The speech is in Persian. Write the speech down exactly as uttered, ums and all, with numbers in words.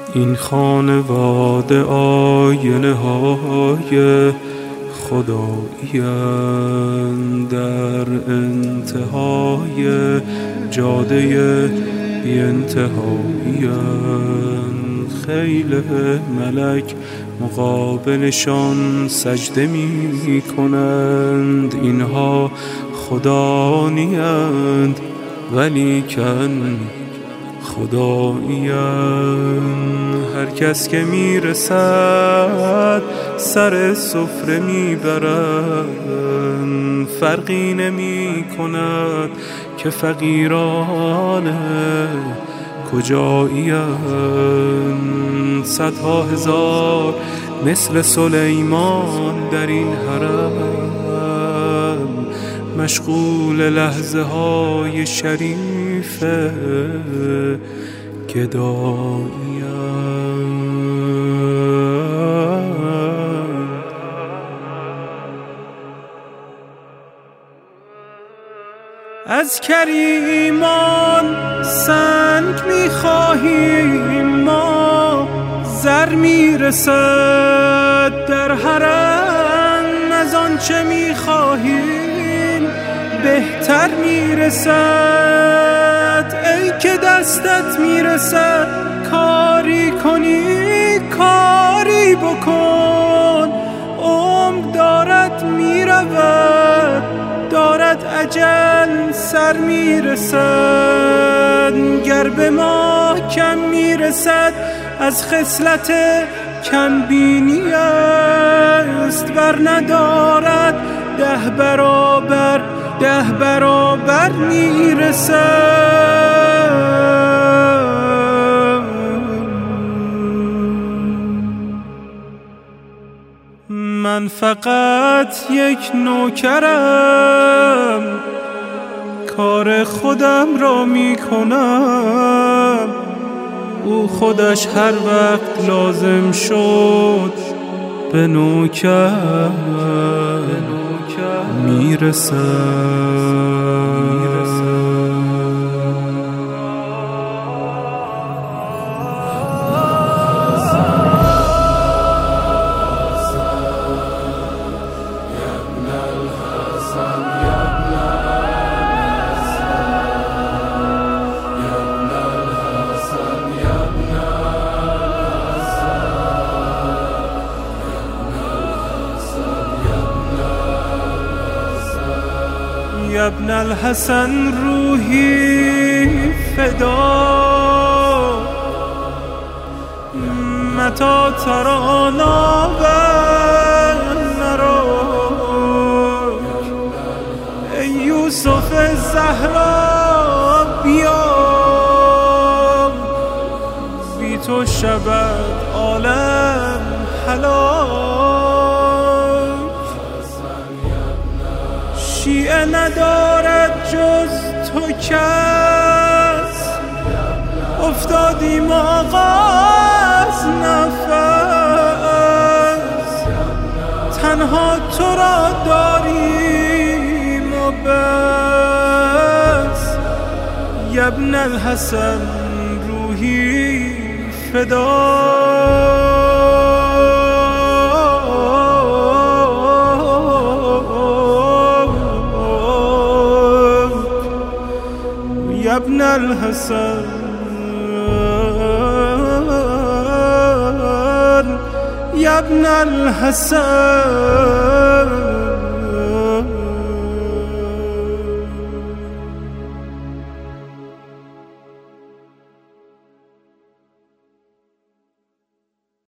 این خانواده آینه های خدایی‌اند، در انتهای جاده بی انتهایی‌اند. خیل ملک مقابلشان سجده می کنند. اینها خدا نیند ولیکن خدایی‌اند. هر کس که میرسد سر سفره میبرند، فرقی نمی کند که فقیران کجایی‌اند. صدها هزار مثل سلیمان در این حرم، مشغول لحظه های شریف گدایی‌اند. از کریمان سنگ می‌خواهیم ما، زر میرسد در حرم. از آنچه می‌خواهیم بهتر میرسد. ای که دستت میرسد کاری کنی کاری بکن. عمر دارد میرود، دارد اجل سر میرسد. گر به ما کم میرسد از خصلت کم بینی است، بر ندارد ده برابر ده برابر میرسد. من فقط یک نوکرم، کار خودم را میکنم. او خودش هر وقت لازم شد به نوکر میرسد. یا ابن الحسن روحی فدا، متی ترانا و نراک. ای یوسف زهرا بیا، بی تو شود عالم هلاک. شیعه ندارد جز تو کس، افتادیم آغاز نفس. تنها تو را داریم و بس. یا ابن الحسن روحی فدا. یا ابن الحسن، یا ابن الحسن.